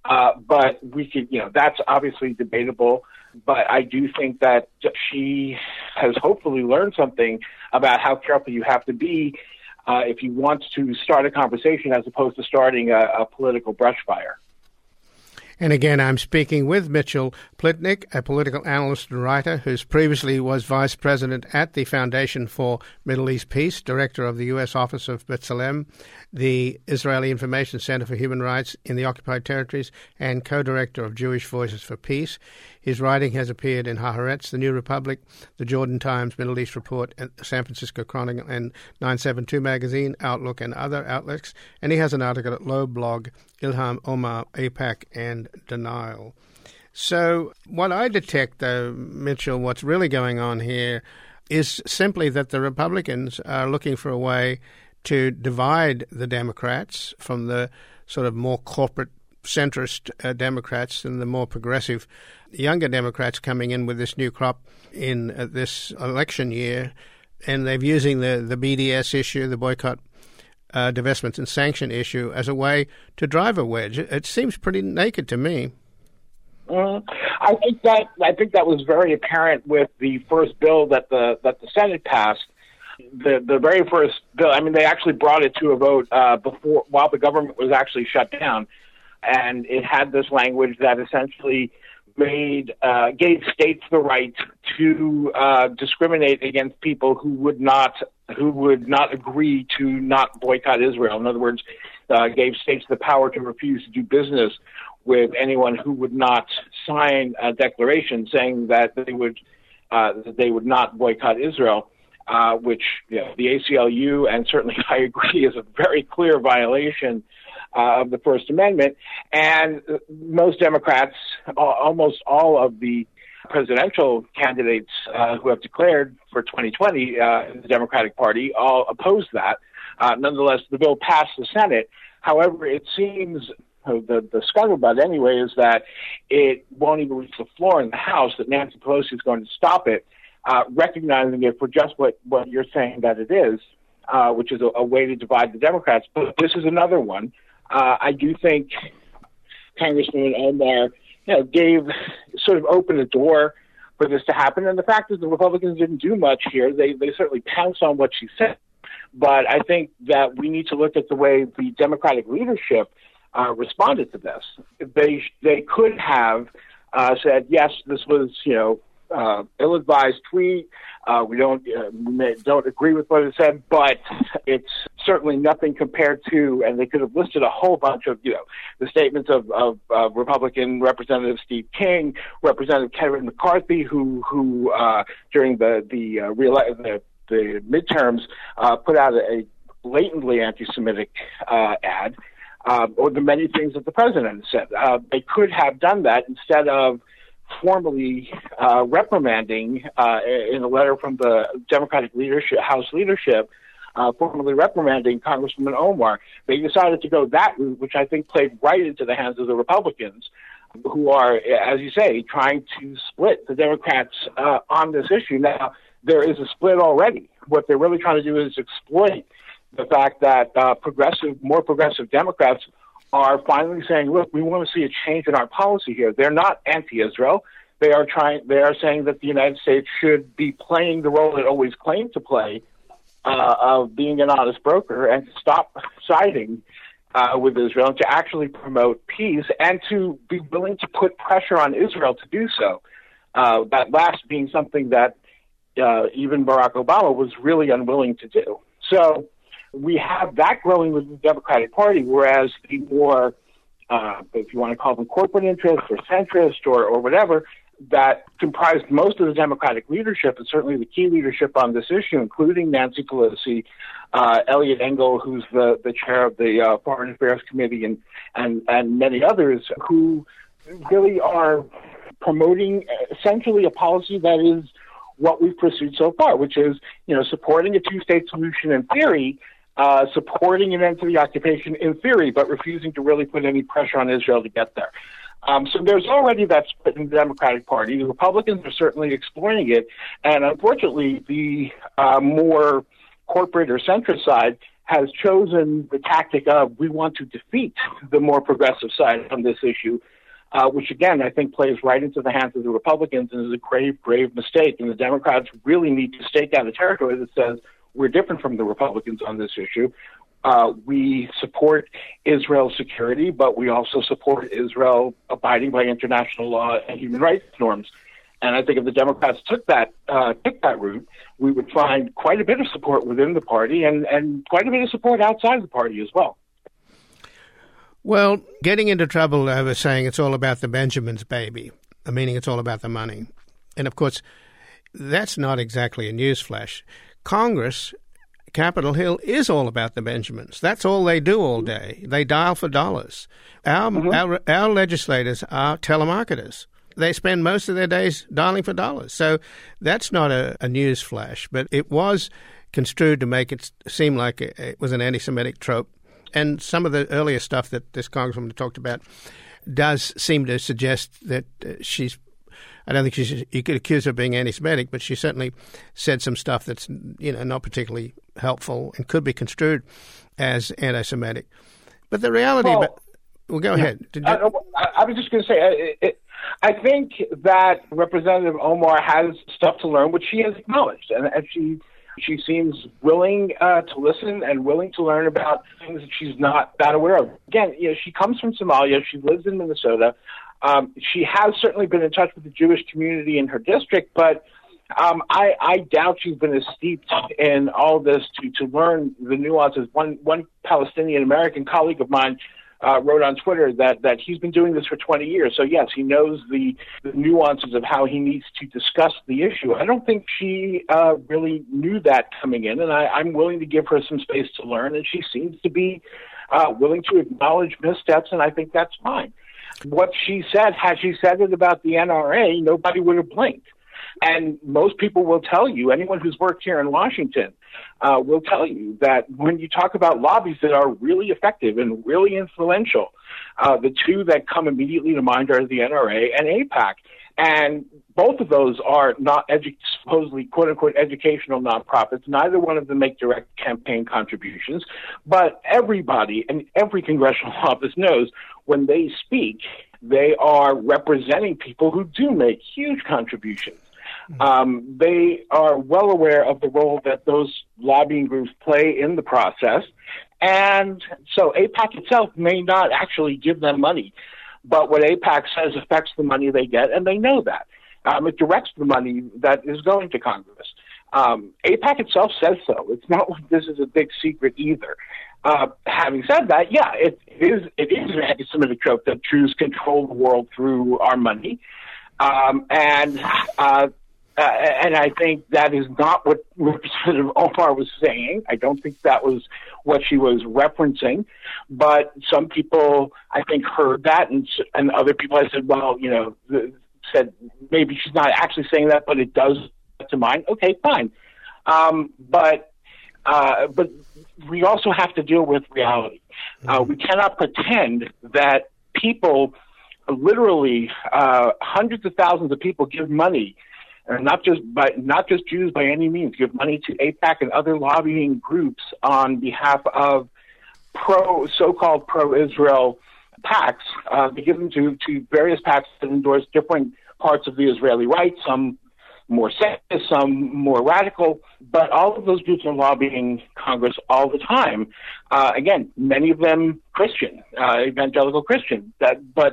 Speaker 6: But we could, that's obviously debatable. But I do think that she has hopefully learned something about how careful you have to be if you want to start a conversation as opposed to starting a political brush fire.
Speaker 1: And again, I'm speaking with Mitchell Plitnick, a political analyst and writer who previously was vice president at the Foundation for Middle East Peace, director of the U.S. Office of B'Tselem, the Israeli Information Center for Human Rights in the Occupied Territories, and co-director of Jewish Voices for Peace. His writing has appeared in Haaretz, The New Republic, The Jordan Times, Middle East Report, and San Francisco Chronicle, and 972 Magazine, Outlook, and other outlets. And he has an article at Loeb blog, Ilham Omar, AIPAC, and Denial. So what I detect, though, Mitchell, what's really going on here is simply that the Republicans are looking for a way to divide the Democrats from the sort of more corporate centrist Democrats and the more progressive younger Democrats coming in with this new crop in this election year. And they're using the BDS issue, the boycott, divestment and sanction issue, as a way to drive a wedge. It seems pretty naked to me.
Speaker 6: I think that was very apparent with the first bill that the Senate passed. The very first bill, I mean, they actually brought it to a vote while the government was actually shut down, and it had this language that essentially gave states the right to discriminate against people who would not agree to not boycott Israel. In other words, gave states the power to refuse to do business with anyone who would not sign a declaration saying that they would not boycott Israel. Which the ACLU, and certainly I agree, is a very clear violation of the First Amendment. And most Democrats, almost all of the presidential candidates who have declared for 2020 in the Democratic Party, all oppose that. Nonetheless, the bill passed the Senate. However, it seems the scuttlebutt anyway is that it won't even reach the floor in the House, that Nancy Pelosi is going to stop it. Recognizing it for just what you're saying that it is, which is a way to divide the Democrats. But this is another one. I do think Congressman Omar, opened the door for this to happen. And the fact is the Republicans didn't do much here. They certainly pounced on what she said. But I think that we need to look at the way the Democratic leadership responded to this. They could have said, yes, this was, ill-advised tweet. We don't agree with what it said, but it's certainly nothing compared to, and they could have listed a whole bunch of, the statements of Republican Representative Steve King, Representative Kevin McCarthy, who during the midterms put out a blatantly anti-Semitic ad, or the many things that the president said. They could have done that instead of formally reprimanding in a letter from the Democratic leadership, House leadership, formally reprimanding Congressman Omar. They decided to go that route, which I think played right into the hands of the Republicans, who are, as you say, trying to split the Democrats on this issue. Now, there is a split already. What they're really trying to do is exploit the fact that more progressive Democrats are finally saying, look, we want to see a change in our policy here. They're not anti-Israel. They are saying that the United States should be playing the role it always claimed to play of being an honest broker, and to stop siding with Israel, and to actually promote peace, and to be willing to put pressure on Israel to do so. That last being something that even Barack Obama was really unwilling to do. So we have that growing with the Democratic Party, whereas the more, if you want to call them corporate interests or centrist or whatever, that comprised most of the Democratic leadership, and certainly the key leadership on this issue, including Nancy Pelosi, Eliot Engel, who's the chair of the Foreign Affairs Committee, and many others, who really are promoting essentially a policy that is what we've pursued so far, which is, supporting a two-state solution in theory, supporting an end to the occupation in theory, but refusing to really put any pressure on Israel to get there. So there's already that split in the Democratic Party. The Republicans are certainly exploring it, and unfortunately, the more corporate or centrist side has chosen the tactic of we want to defeat the more progressive side on this issue, which, again, I think plays right into the hands of the Republicans and is a grave, grave mistake. And the Democrats really need to stake out a territory that says we're different from the Republicans on this issue. We support Israel's security, but we also support Israel abiding by international law and human rights norms. And I think if the Democrats took that route, we would find quite a bit of support within the party and quite a bit of support outside the party as well.
Speaker 1: Well, getting into trouble over saying it's all about the Benjamins, baby, meaning it's all about the money. And, of course, that's not exactly a newsflash. Congress, Capitol Hill, is all about the Benjamins. That's all they do all day. They dial for dollars. Our legislators are telemarketers. They spend most of their days dialing for dollars. So that's not a news flash, but it was construed to make it seem like it was an anti-Semitic trope. And some of the earlier stuff that this congresswoman talked about does seem to suggest that I don't think you could accuse her of being anti-Semitic, but she certainly said some stuff that's, not particularly helpful and could be construed as anti-Semitic. But the reality go ahead.
Speaker 6: I was just going to say, I think that Representative Omar has stuff to learn, which she has acknowledged, and she seems willing to listen and willing to learn about things that she's not that aware of. Again, she comes from Somalia. She lives in Minnesota. She has certainly been in touch with the Jewish community in her district, but I doubt she's been as steeped in all this to learn the nuances. One Palestinian American colleague of mine wrote on Twitter that he's been doing this for 20 years. So, yes, he knows the nuances of how he needs to discuss the issue. I don't think she really knew that coming in, and I'm willing to give her some space to learn, and she seems to be willing to acknowledge missteps, and I think that's fine. What she said, had she said it about the NRA, nobody would have blinked. And most people will tell you, anyone who's worked here in Washington will tell you that when you talk about lobbies that are really effective and really influential, the two that come immediately to mind are the NRA and AIPAC. And both of those are not supposedly, quote-unquote, educational nonprofits. Neither one of them make direct campaign contributions. But everybody in every congressional office knows when they speak, they are representing people who do make huge contributions. They are well aware of the role that those lobbying groups play in the process. And so AIPAC itself may not actually give them money, but what AIPAC says affects the money they get, and they know that. It directs the money that is going to Congress. AIPAC itself says so. It's not like this is a big secret either. Having said that, yeah, it is an anti-Semitic trope that Jews control the world through our money. And I think that is not what Representative Omar was saying. I don't think that was what she was referencing. But some people, I think, heard that, and other people I said, well, said maybe she's not actually saying that, but it does to mind. Okay, fine. But we also have to deal with reality. We cannot pretend that people, literally hundreds of thousands of people, give money. And not just Jews by any means, give money to AIPAC and other lobbying groups on behalf of so-called pro-Israel PACs. They give them to various PACs that endorse different parts of the Israeli right, some more sexist, some more radical, but all of those groups are lobbying Congress all the time. Again, many of them Christian, evangelical Christian. But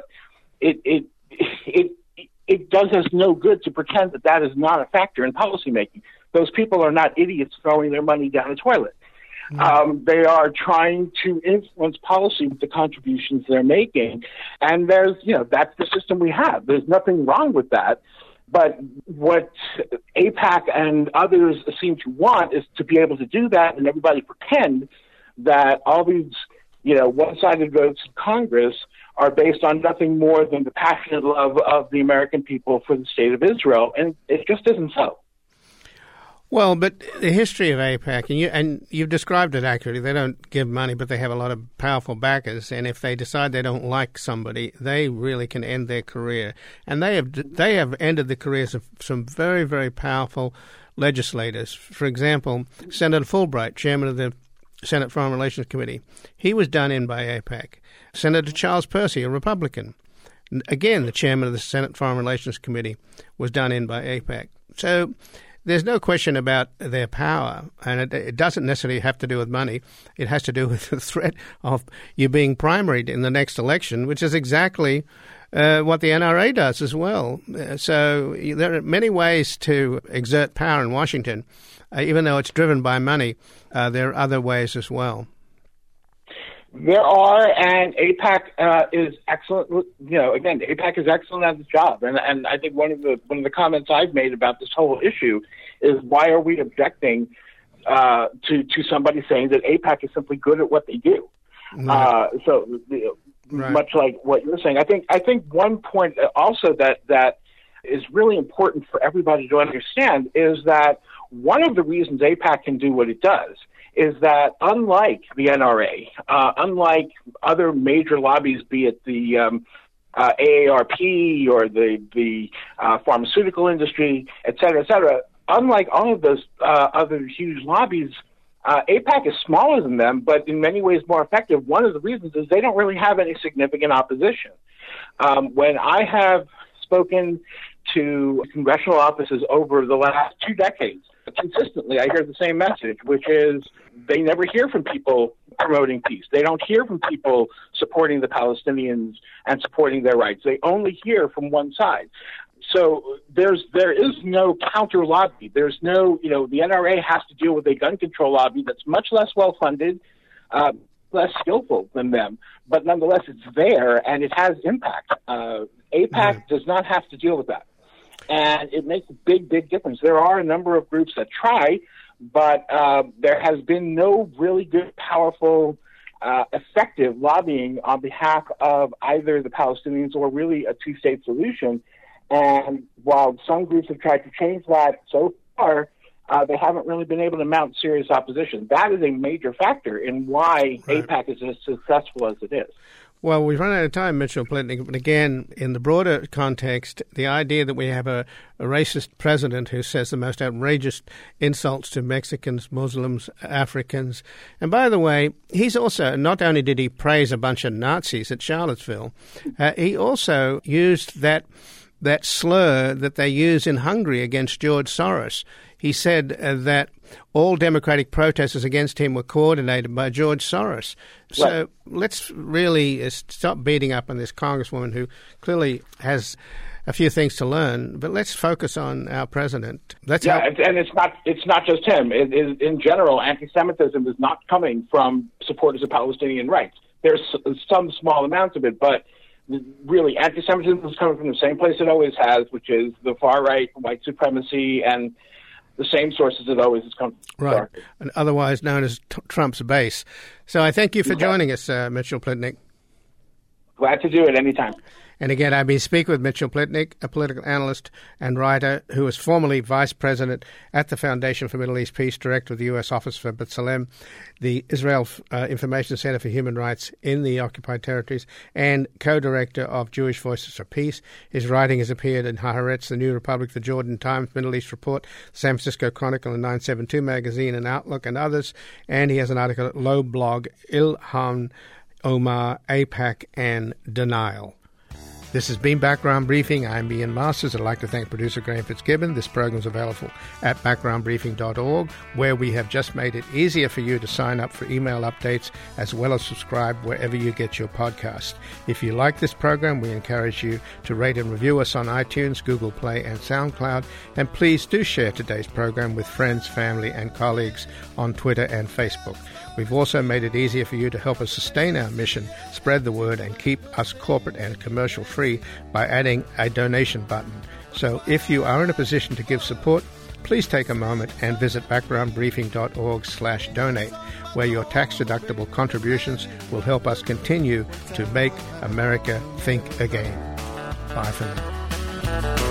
Speaker 6: it does us no good to pretend that is not a factor in policymaking. Those people are not idiots throwing their money down the toilet. They are trying to influence policy with the contributions they're making. And that's the system we have. There's nothing wrong with that. But what AIPAC and others seem to want is to be able to do that and everybody pretend that all these, one-sided votes in Congress are based on nothing more than the passionate love of the American people for the state of Israel, and it just isn't so.
Speaker 1: Well, but the history of AIPAC, and you've described it accurately, they don't give money, but they have a lot of powerful backers, and if they decide they don't like somebody, they really can end their career. And they have ended the careers of some very, very powerful legislators. For example, Senator Fulbright, chairman of the Senate Foreign Relations Committee. He was done in by AIPAC. Senator Charles Percy, a Republican, again, the chairman of the Senate Foreign Relations Committee, was done in by AIPAC. So there's no question about their power, and it doesn't necessarily have to do with money. It has to do with the threat of you being primaried in the next election, which is exactly what the NRA does as well. So there are many ways to exert power in Washington. Even though it's driven by money, there are other ways as well.
Speaker 6: There are, and AIPAC is excellent. Again, AIPAC is excellent at its job, and I think one of the comments I've made about this whole issue is why are we objecting to somebody saying that AIPAC is simply good at what they do? Right.
Speaker 1: Right.
Speaker 6: Much like what you're saying, I think one point also that is really important for everybody to understand is that one of the reasons AIPAC can do what it does is that unlike the NRA, unlike other major lobbies, be it the AARP or the pharmaceutical industry, et cetera, unlike all of those other huge lobbies, AIPAC is smaller than them, but in many ways more effective. One of the reasons is they don't really have any significant opposition. When I have spoken to congressional offices over the last 2 decades, consistently I hear the same message, which is they never hear from people promoting peace. They don't hear from people supporting the Palestinians and supporting their rights. They only hear from one side. So there is no counter lobby. There's no, the NRA has to deal with a gun control lobby that's much less well funded, less skillful than them, but nonetheless it's there and it has impact. AIPAC does not have to deal with that. And it makes a big, big difference. There are a number of groups that try, but there has been no really good, powerful, effective lobbying on behalf of either the Palestinians or really a two-state solution. And while some groups have tried to change that so far, they haven't really been able to mount serious opposition. That is a major factor in why AIPAC is as successful as it is.
Speaker 1: Well, we've run out of time, Mitchell Plitnick, but again, in the broader context, the idea that we have a racist president who says the most outrageous insults to Mexicans, Muslims, Africans. And by the way, he's also, not only did he praise a bunch of Nazis at Charlottesville, he also used that slur that they use in Hungary against George Soros. He said that all democratic protesters against him were coordinated by George Soros. So let's really stop beating up on this congresswoman who clearly has a few things to learn, but let's focus on our president.
Speaker 6: And it's not just him. In general, anti-Semitism is not coming from supporters of Palestinian rights. There's some small amounts of it, but really anti-Semitism is coming from the same place it always has, which is the far right, white supremacy, and the same sources it always has come from.
Speaker 1: Right, and otherwise known as Trump's base. So I thank you for joining us, Mitchell Plitnick.
Speaker 6: Glad to do it anytime.
Speaker 1: And again, I've been speaking with Mitchell Plitnick, a political analyst and writer who was formerly vice president at the Foundation for Middle East Peace, director of the U.S. Office for B'Tselem, the Israel Information Center for Human Rights in the occupied territories, and co-director of Jewish Voices for Peace. His writing has appeared in Haaretz, The New Republic, The Jordan Times, Middle East Report, San Francisco Chronicle, and 972 Magazine, and Outlook, and others. And he has an article at Low Blog, Ilhan Omar, AIPAC, and Denial. This has been Background Briefing. I'm Ian Masters. I'd like to thank producer Graham Fitzgibbon. This program is available at backgroundbriefing.org, where we have just made it easier for you to sign up for email updates as well as subscribe wherever you get your podcast. If you like this program, we encourage you to rate and review us on iTunes, Google Play, and SoundCloud. And please do share today's program with friends, family, and colleagues on Twitter and Facebook. We've also made it easier for you to help us sustain our mission, spread the word, and keep us corporate and commercial free by adding a donation button. So if you are in a position to give support, please take a moment and visit backgroundbriefing.org/donate, where your tax-deductible contributions will help us continue to make America think again. Bye for now.